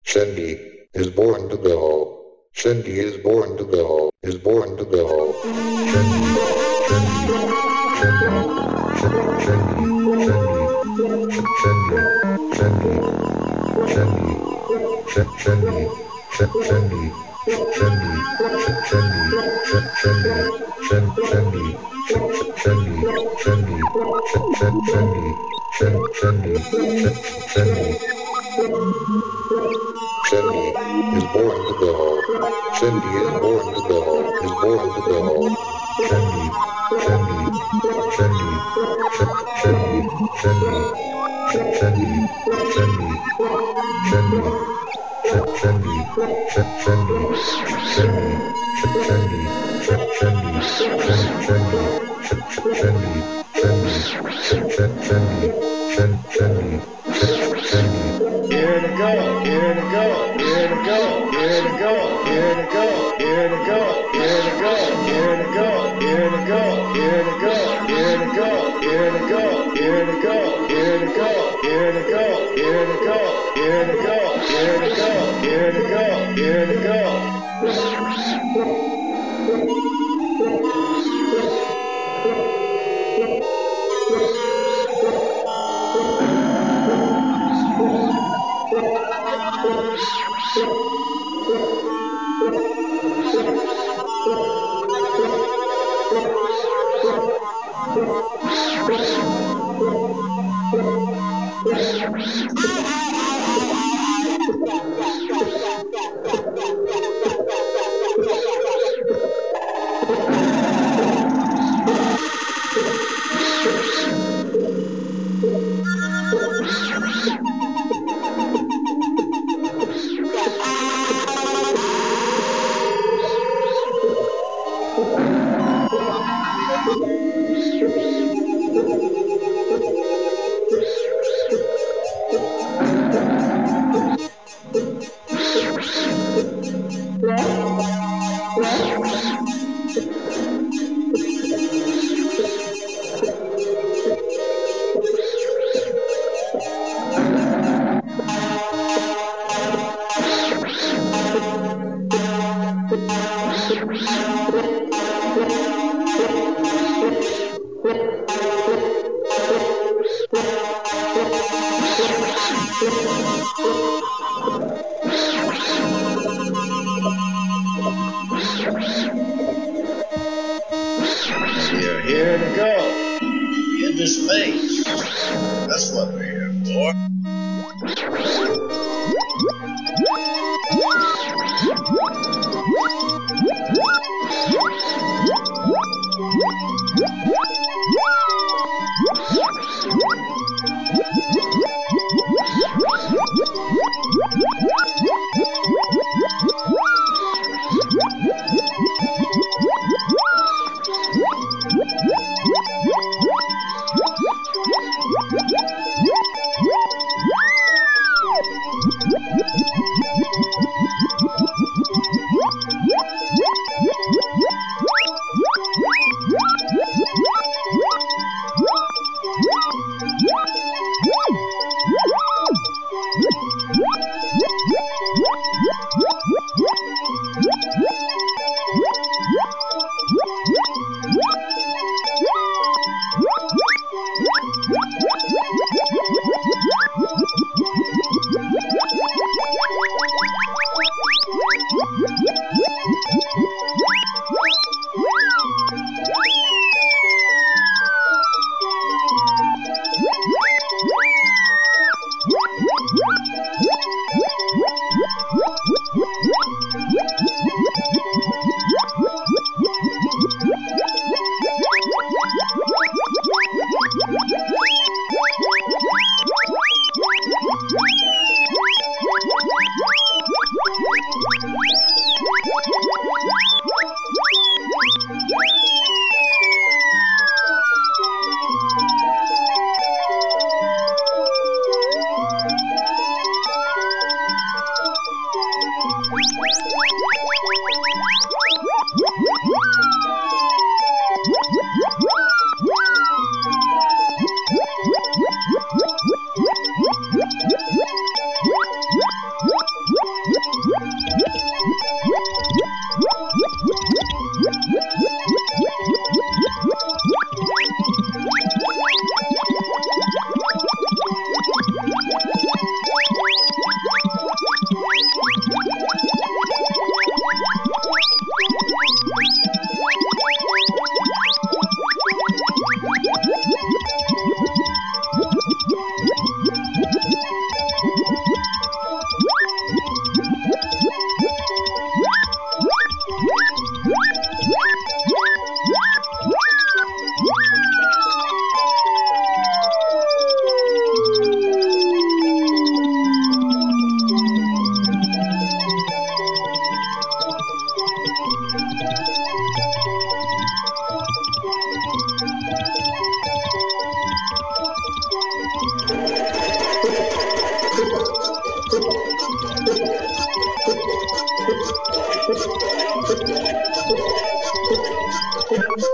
Cindy is born to go. Cindy is born to go. Is born to go. Cindy, Cindy, Cindy, Cindy, Cindy, Cindy, Cindy, Cindy, Cindy, Cindy is born to go. Cindy is born to go. Is born to go. Cindy, Cindy, Cindy, Cindy, Cindy, Cindy, Cindy, Cindy, Cindy, Here to go, here to go, here to go, here to go, here to go, here to go, here to go, here to go, here to go, here to go, here to go, here to go, here to go, here to go, here to go, here to go, here to go, here to go, here to go, here to go. You're here to go into space. That's what we're here for.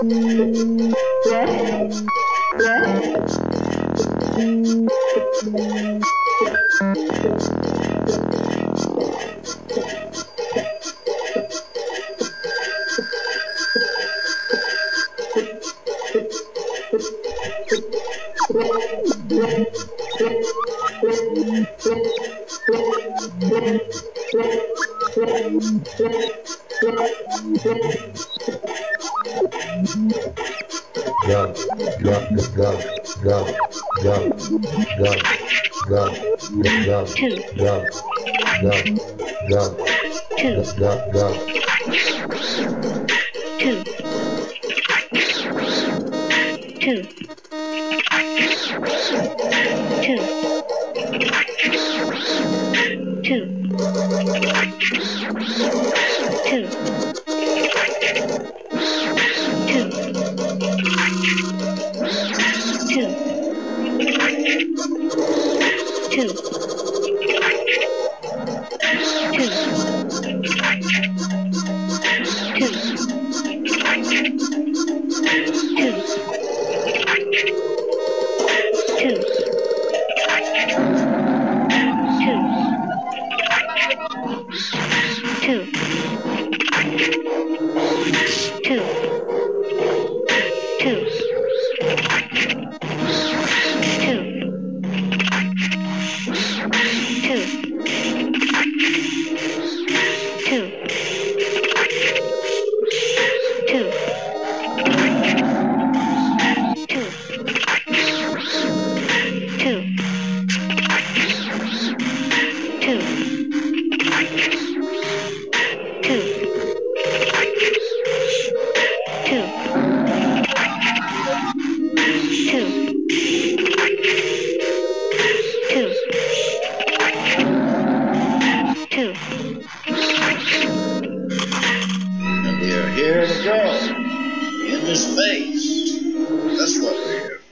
And we are here to go into space. That's what we're here for.